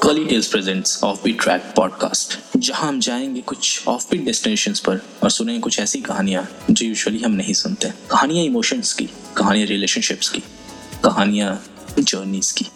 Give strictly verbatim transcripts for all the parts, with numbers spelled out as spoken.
कॉली Tales presents offbeat track podcast, जहां हम जाएंगे कुछ ऑफबीट डेस्टिनेशंस पर और सुनेंगे कुछ ऐसी कहानियां जो यूजुअली हम नहीं सुनते। कहानियां इमोशंस की, कहानियां रिलेशनशिप्स की, कहानियां जर्नीज की।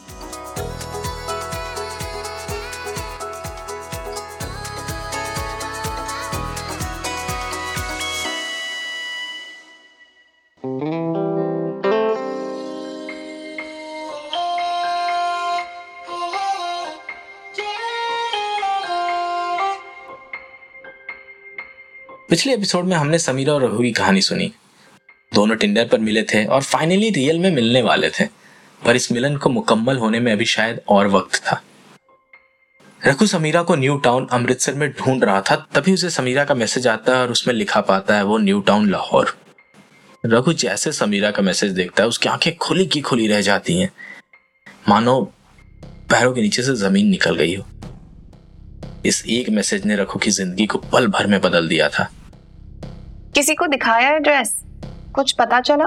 पिछले एपिसोड में हमने समीरा और रघु की कहानी सुनी। दोनों टिंडर पर मिले थे और फाइनली रियल में मिलने वाले थे, पर इस मिलन को मुकम्मल होने में अभी शायद और वक्त था। रघु समीरा को न्यू टाउन अमृतसर में ढूंढ रहा था, तभी उसे समीरा का मैसेज आता है और उसमें लिखा पाता है वो न्यू टाउन लाहौर। रघु जैसे समीरा का मैसेज देखता है, उसकी आंखें खुली की खुली रह जाती हैं, मानो पैरों के नीचे से जमीन निकल गई हो। इस एक मैसेज ने रघु की जिंदगी को पल भर में बदल दिया था। किसी को दिखाया एड्रेस? कुछ पता चला?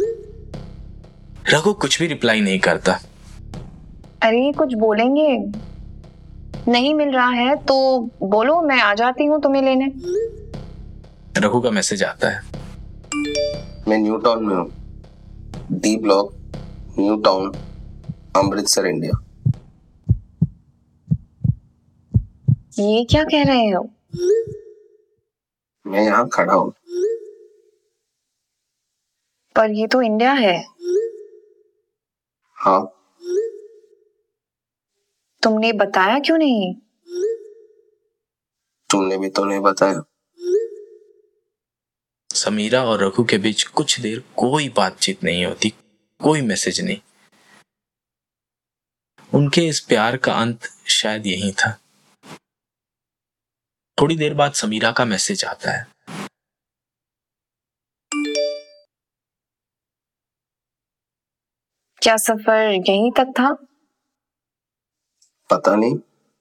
रघु कुछ भी रिप्लाई नहीं करता। अरे कुछ बोलेंगे। नहीं मिल रहा है तो बोलो, मैं आ जाती हूँ तुम्हें लेने। रघु का मैसेज आता है, मैं न्यू टाउन में हूँ, D block, New Town, Amritsar, India. ये क्या कह रहे हो? मैं यहाँ खड़ा हूँ। पर ये तो इंडिया है। हाँ। तुमने बताया क्यों नहीं? तुमने भी तो नहीं बताया। समीरा और रघु के बीच कुछ देर कोई बातचीत नहीं होती, कोई मैसेज नहीं। उनके इस प्यार का अंत शायद यही था। थोड़ी देर बाद समीरा का मैसेज आता है, क्या सफर यहीं तक था? पता नहीं,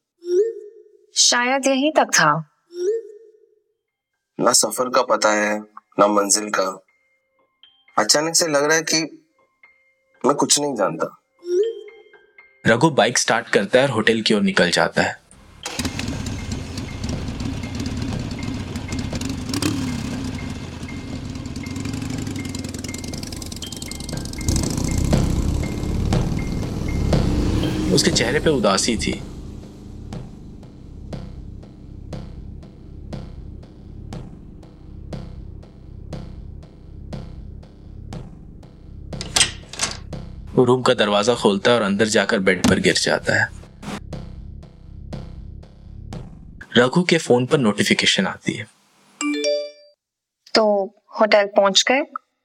शायद यहीं तक था। ना सफर का पता है ना मंजिल का। अचानक से लग रहा है कि मैं कुछ नहीं जानता। रघु बाइक स्टार्ट करता है और होटल की ओर निकल जाता है। उसके चेहरे पे उदासी थी। वो रूम का दरवाजा खोलता है और अंदर जाकर बेड पर गिर जाता है। रघु के फोन पर नोटिफिकेशन आती है। तो होटल पहुंच गए?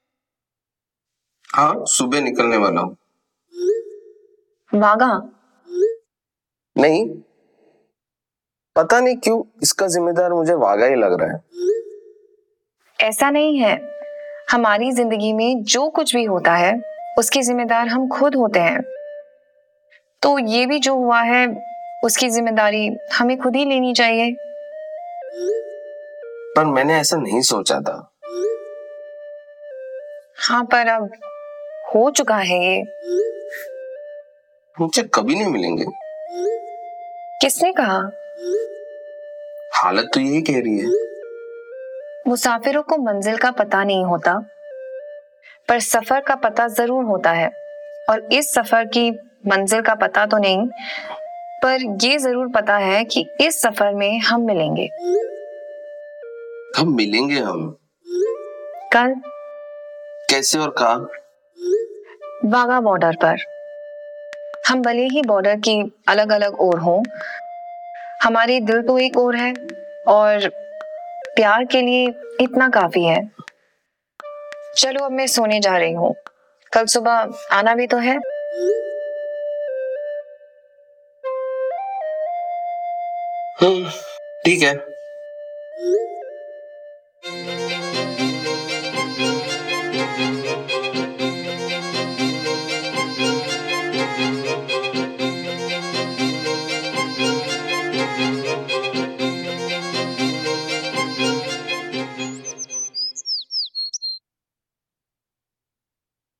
हाँ, सुबह निकलने वाला हूँ। वागा? नहीं, पता नहीं क्यों इसका जिम्मेदार मुझे वागा ही लग रहा है। ऐसा नहीं है। हमारी जिंदगी में जो कुछ भी होता है उसके जिम्मेदार हम खुद होते हैं। तो ये भी जो हुआ है उसकी जिम्मेदारी हमें खुद ही लेनी चाहिए। पर मैंने ऐसा नहीं सोचा था। हाँ, पर अब हो चुका है ये। मुझे कभी नहीं मिलेंगे। किसने कहा? हालत तो यही कह रही है। मुसाफिरों को मंजिल का पता नहीं होता, पर सफर का पता जरूर होता है। और इस सफर की मंजिल का पता तो नहीं, पर ये जरूर पता है कि इस सफर में हम मिलेंगे। कब मिलेंगे हम? कल। कैसे और कहाँ? वाघा बॉर्डर पर। हम भले ही बॉर्डर की अलग अलग ओर हों, हमारे दिल तो एक ओर है और प्यार के लिए इतना काफी है। चलो अब मैं सोने जा रही हूँ, कल सुबह आना भी तो है। हम्म, ठीक है।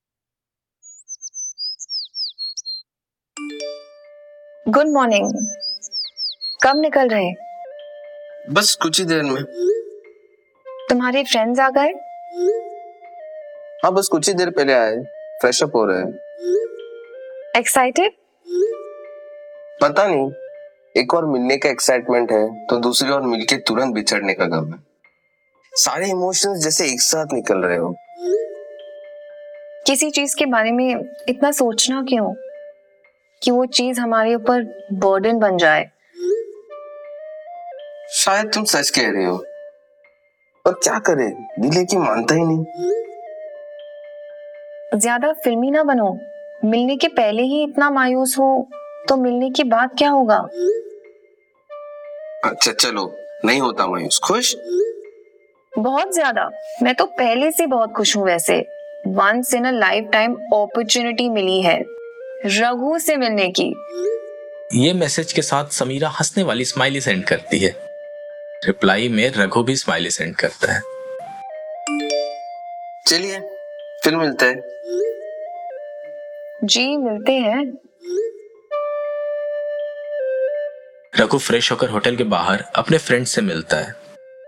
Good morning. कब निकल रहे? बस कुछ ही देर में। तुम्हारे फ्रेंड्स आ गए? हाँ, बस कुछ ही देर पहले आए, फ्रेश अप हो रहे हैं। एक्साइटेड? पता नहीं, एक और मिलने का एक्साइटमेंट है तो दूसरी ओर मिलके तुरंत बिछड़ने का गम है। सारे इमोशंस जैसे एक साथ निकल रहे हो। किसी चीज के बारे में इतना सोचना क्यों कि वो चीज हमारे ऊपर बर्डन बन जाए? शायद तुम सच कह रहे हो, पर क्या करे, दिल है कि मानता ही नहीं। ज्यादा फिल्मी ना बनो। मिलने के पहले ही इतना मायूस हो तो मिलने के बाद क्या होगा? अच्छा चलो, नहीं होता मायूस, खुश? बहुत ज्यादा। मैं तो पहले से बहुत खुश हूँ। वैसे once in a lifetime opportunity मिली है रघु से मिलने की। ये मैसेज के साथ समीरा हंसने वाली स्माइली सेंड करती है। रिप्लाई में रघु भी स्माइली सेंड करता है। चलिए फिर मिलते हैं। जी मिलते हैं। रघु फ्रेश होकर होटल के बाहर अपने फ्रेंड से मिलता है।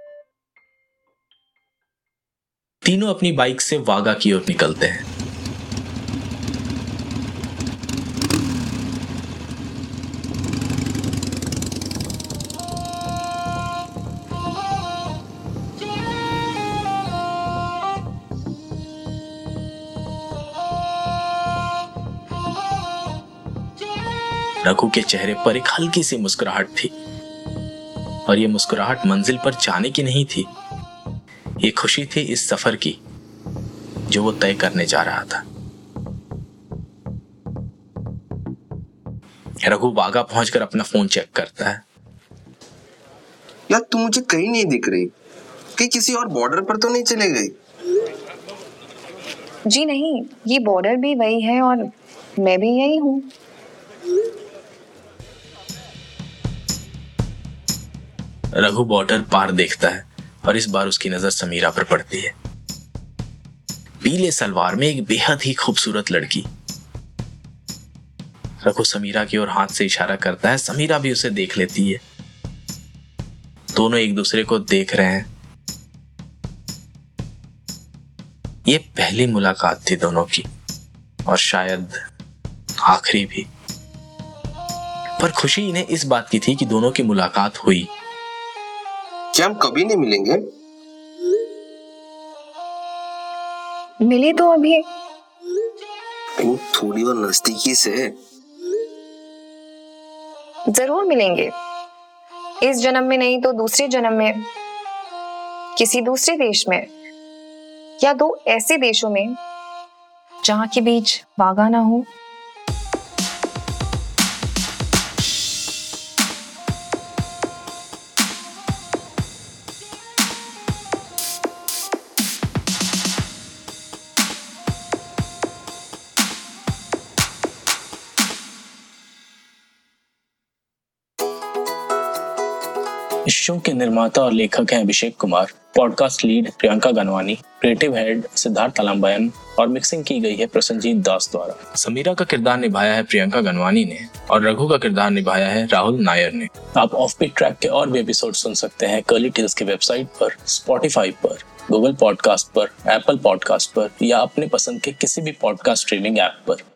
तीनों अपनी बाइक से वागा की ओर निकलते हैं। रघु के चेहरे पर एक हल्की सी मुस्कुराहट थी, और ये मुस्कुराहट मंजिल पर जाने की नहीं थी। ये खुशी थी इस सफर की जो वो तय करने जा रहा था। रघु वागा पहुंचकर अपना फोन चेक करता है। यार तू मुझे कहीं नहीं दिख रही, कहीं किसी और बॉर्डर पर तो नहीं चले गई? जी नहीं, ये बॉर्डर भी वही है और मैं भी यही हूँ। रघु बॉर्डर पार देखता है और इस बार उसकी नजर समीरा पर पड़ती है। पीले सलवार में एक बेहद ही खूबसूरत लड़की। रघु समीरा की ओर हाथ से इशारा करता है। समीरा भी उसे देख लेती है। दोनों एक दूसरे को देख रहे हैं। ये पहली मुलाकात थी दोनों की, और शायद आखिरी भी। पर खुशी इन्हें इस बात की थी कि दोनों की मुलाकात हुई। क्या हम कभी नहीं मिलेंगे? मिले तो अभी थोड़ी और नजदीकी से। जरूर मिलेंगे। इस जन्म में नहीं तो दूसरे जन्म में, किसी दूसरे देश में, या दो ऐसे देशों में जहां के बीच वागा ना हो। इस शो के निर्माता और लेखक हैं Abhishek Kumar, podcast lead Priyanka Ganwani, creative head Siddharth Talambayan और मिक्सिंग की गई है प्रसन्नजीत दास द्वारा। समीरा का किरदार निभाया है प्रियंका गनवानी ने और रघु का किरदार निभाया है राहुल नायर ने। आप ऑफबीट ट्रैक के और भी एपिसोड सुन सकते हैं कर्ली टेल्स की वेबसाइट पर, स्पॉटिफाई पर, गूगल पॉडकास्ट पर, एप्पल पॉडकास्ट पर या अपने पसंद के किसी भी पॉडकास्ट स्ट्रीमिंग ऐप पर।